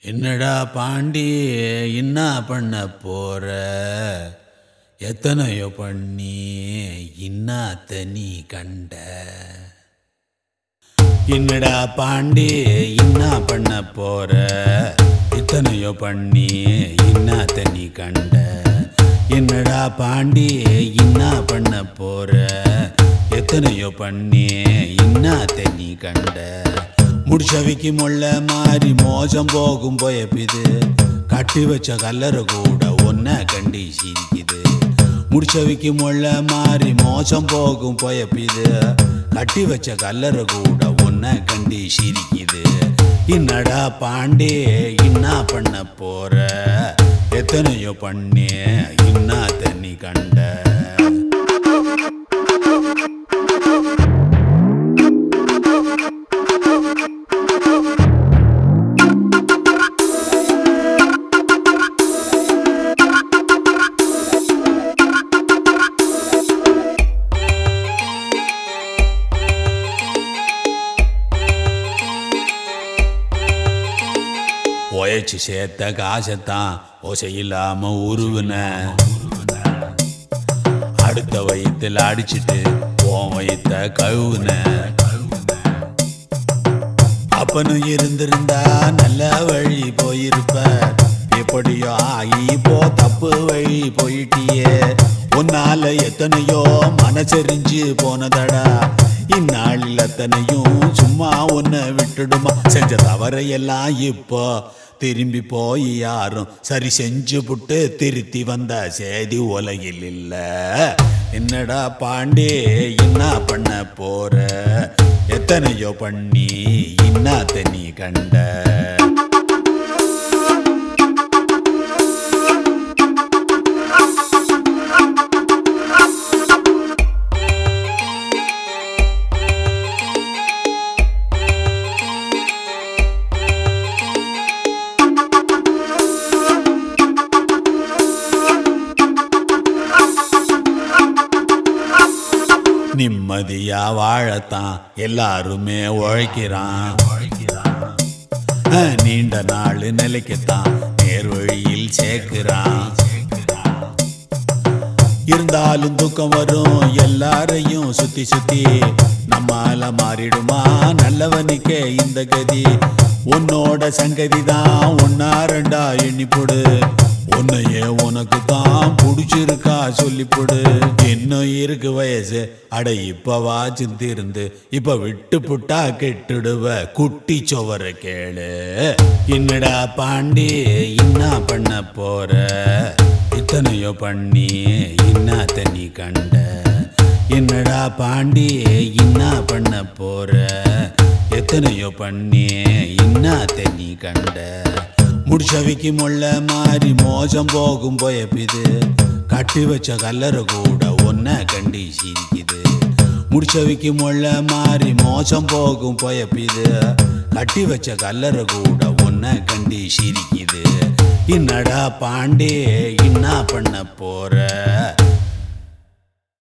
என்னடா பாண்டி என்ன பண்ண போற? எத்தனையோ பண்ணி இன்னாத்த நீ கண்ட. என்னடா பாண்டி என்ன பண்ண போற? எத்தனையோ பண்ணி இன்னாத்த நீ கண்ட. என்னடா பாண்டி என்ன பண்ண போற? எத்தனையோ பண்ணி இன்னாத்த நீ கண்ட. முடிச்சவிக்கு முள்ள மாறி மோசம் போகும் போயப்பிது. கட்டி வச்ச கல்லறை கூட ஒன்ன கண்டி சிரிக்குது. முடிச்சவிக்கு முள்ள மாறி மோசம் போகும் போயப்பிது. கட்டி வச்ச கல்லறை கூட ஒன்ன கண்டி சிரிக்குது. என்னடா பாண்டே என்ன பண்ண போற? எத்தனையோ பண்ணி இன்னா தண்ணி கண்ட. உழைச்சி சேர்த்த காசத்தான் ஓசை இல்லாம உருவுன. அடுத்த வயிற்றுல அடிச்சுட்டு உன் வயிற்ற கழுவுன. அப்பனும் இருந்திருந்தா நல்ல வழி போயிருப்ப. எப்படியோ ஆகி போ தப்பு வழி போயிட்டியே. உன்னால எத்தனையோ மனசெறிஞ்சு போனதடா. இந்நாளில் அத்தனையும் சும்மா உன்னை விட்டுடுமா? செஞ்ச தவறையெல்லாம் இப்போ திரும்பி போய் யாரும் சரி செஞ்சு புட்டு திருத்தி வந்த செய்தி உலகில் இல்ல. என்னடா பாண்டே என்ன பண்ண போற? எத்தனையோ பண்ணி இன்னாத்த நீ கண்ட. நிம்மதியா வாழத்தான் எல்லாருமே உழைக்கிறான். நீண்ட நாள் நிலைக்கத்தான் நேர் வழியில் சேர்க்கிறான். இருந்தாலும் துக்கம் வரும் எல்லாரையும் சுத்தி சுத்தி. நம்மால மாறிடுமா நல்லவனுக்கே இந்த கதி? உன்னோட சங்கதி தான் ஒன்னா ரெண்டா எண்ணிப்பொடு. உன்னையே உனக்கு தான் பிடிச்சிருக்கா சொல்லிப்பொடு. இன்னும் இருக்கு வயசு அட இப்பவா சிந்திருந்து. இப்ப விட்டு புட்டா கெட்டுடுவ குட்டி சோவர கேளு. என்னடா பாண்டி என்ன பண்ண போற? இத்தனையோ பண்ணி இன்னாத்த நீ கண்ட. என்னடா பாண்டி என்ன பண்ண போற? எத்தனையோ பண்ணி இன்னாத்த நீ கண்ட. முடிச்சவிக்கு முள்ள மாறி மோசம் போகும் போயப்பிது. கட்டி வச்ச கல்லறை கூட ஒன்ன கண்டி சிரிக்குது. முடிச்சவிக்கு முள்ள மாறி மோசம் போகும் போயப்பிது. கட்டி வச்ச கல்லறை கூட ஒன்ன கண்டி சிரிக்குது. என்னடா பாண்டே என்ன பண்ண போற?